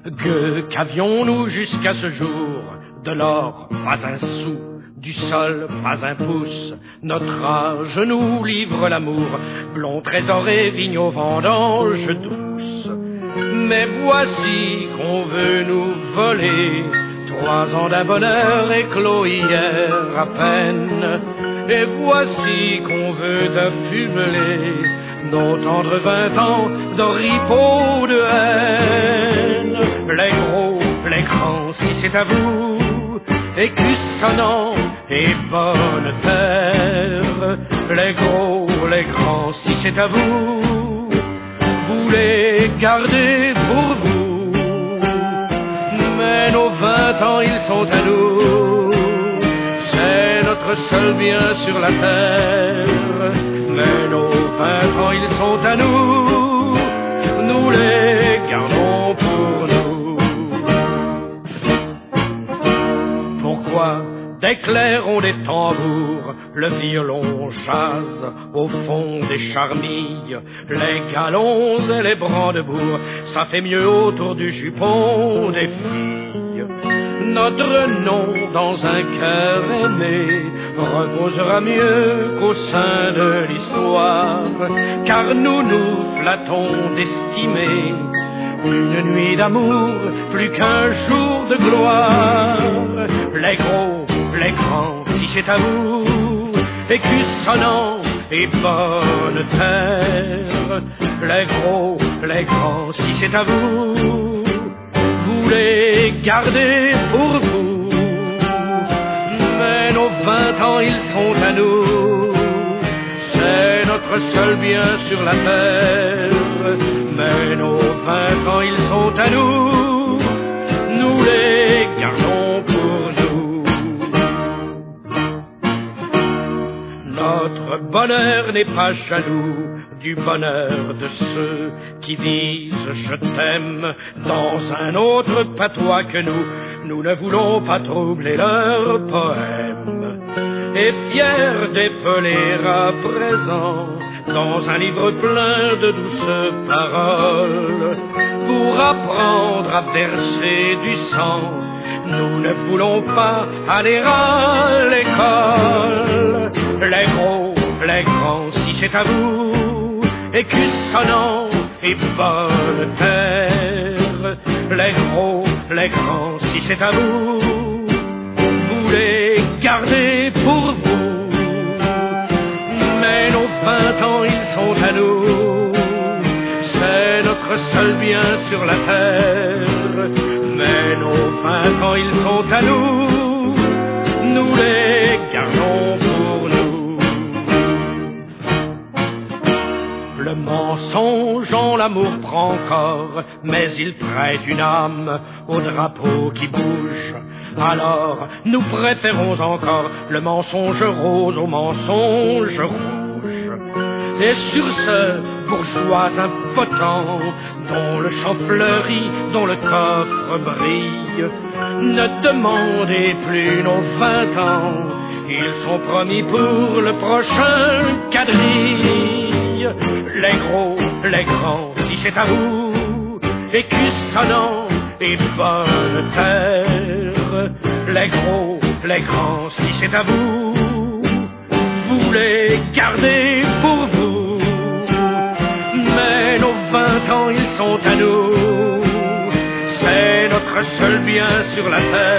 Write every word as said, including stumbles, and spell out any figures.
Que qu'avions-nous jusqu'à ce jour? De l'or, pas un sou, du sol, pas un pouce. Notre âge nous livre l'amour, blond trésor et vigneaux vendanges douces. Mais voici qu'on veut nous voler trois ans d'un bonheur éclos hier à peine. Et voici qu'on veut affubler nos tendres vingt ans d'oripeaux de haine. Les gros, les grands, si c'est à vous, écus sonnants et bonne terre. Les gros, les grands, si c'est à vous, vous les gardez pour vous. Mais nos vingt ans, ils sont à nous, c'est notre seul bien sur la terre. Mais nos vingt ans, ils sont à nous, nous les gardons pour nous. Pourquoi des clairs ont des tambours, le violon jase au fond des charmilles, les galons et les brandebourgs, ça fait mieux autour du jupon des filles. Notre nom dans un cœur aimé reposera mieux qu'au sein de l'histoire, car nous nous flattons d'estimer une nuit d'amour plus qu'un jour de gloire. Les gros, les grands, si c'est à vous, écus sonnants et bonne terre. Les gros, les grands, si c'est à vous, vous les gardez pour vous. Mais nos vingt ans, ils sont à nous, c'est notre seul bien sur la terre. Mais nos vingt ans, ils sont à nous, nous les gardons pour nous. Notre bonheur n'est pas jaloux du bonheur de ceux qui disent je t'aime dans un autre patois que nous. Nous ne voulons pas troubler leur poème, et fiers d'épeler à présent dans un livre plein de douces paroles pour apprendre à verser du sang. Nous ne voulons pas aller à l'école. Les gros, les grands, si c'est à vous, écus sonnants et bonne terre. Les gros, les grands, si c'est à vous, vous les gardez pour vous. Mais nos vingt ans, ils sont à nous, c'est notre seul bien sur la terre. Mais nos vingt ans, ils sont à nous, nous les gardons pour nous. Le mensonge en l'amour prend corps, mais il prête une âme au drapeau qui bouge. Alors nous préférons encore le mensonge rose au mensonge rouge. Et sur ce bourgeois impotent, dont le champ fleurit, dont le coffre brille, ne demandez plus nos vingt ans, ils sont promis pour le prochain quadrille. Les gros, les grands, si c'est à vous, écus sonnants et bonne terre. Les gros, les grands, si c'est à vous, vous les gardez pour vous. Mais nos vingt ans, ils sont à nous, c'est notre seul bien sur la terre.